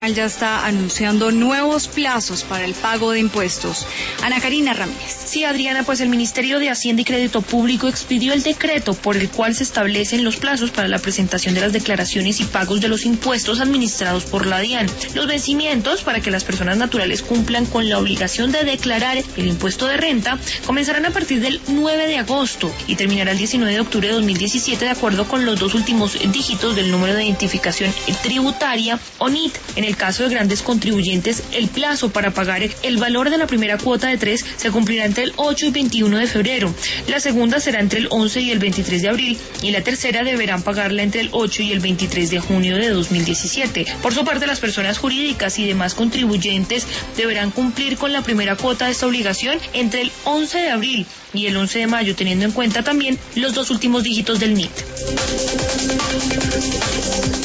ya está anunciando nuevos plazos para el pago de impuestos. Ana Karina Ramírez. Sí, Adriana, pues el Ministerio de Hacienda y Crédito Público expidió el decreto por el cual se establecen los plazos para la presentación de las declaraciones y pagos de los impuestos administrados por la DIAN. Los vencimientos para que las personas naturales cumplan con la obligación de declarar el impuesto de renta comenzarán a partir del 9 de agosto y terminará el 19 de octubre de 2017 de acuerdo con los dos últimos dígitos del número de identificación tributaria o NIT. En el caso de grandes contribuyentes, el plazo para pagar el valor de la primera cuota de 3 se cumplirá entre el 8 y 21 de febrero. La segunda será entre el 11 y el 23 de abril y la tercera deberán pagarla entre el 8 y el 23 de junio de 2017. Por su parte, las personas jurídicas y demás contribuyentes deberán cumplir con la primera cuota de esta obligación entre el 11 de abril y el 11 de mayo, teniendo en cuenta también los dos últimos dígitos del NIT.